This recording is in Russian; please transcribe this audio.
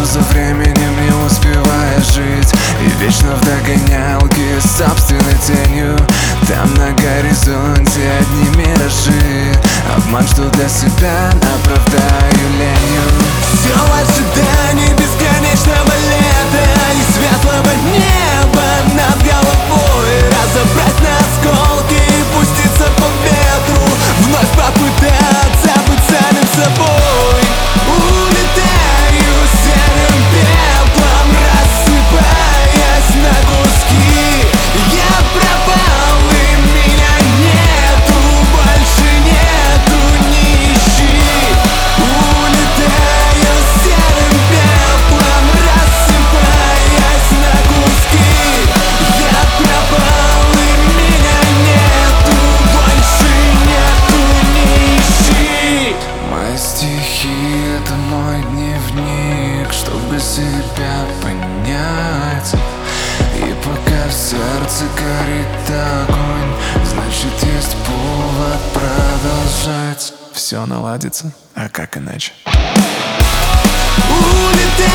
за временем, не успевая жить, и вечно в догонялке с собственной тенью. Там на горизонте одни миражи, обман, что для себя оправдаю ленью. Все в ожидании бесконечного лета и светлого неба над головой. Разобрать на осколки и пуститься по ветру, вновь попытаться быть самим собой. Улетаю серым пеплом, рассыпаясь на куски. Я пропал, и меня нету, больше нету, не ищи. Улетаю серым пеплом, рассыпаясь на куски. Я пропал, и меня нету, больше нету, не ищи. Мои стихи — это мой дневник, чтобы себя понять. И пока в сердце горит огонь, значит есть повод продолжать. Все наладится, а как иначе? Улетаю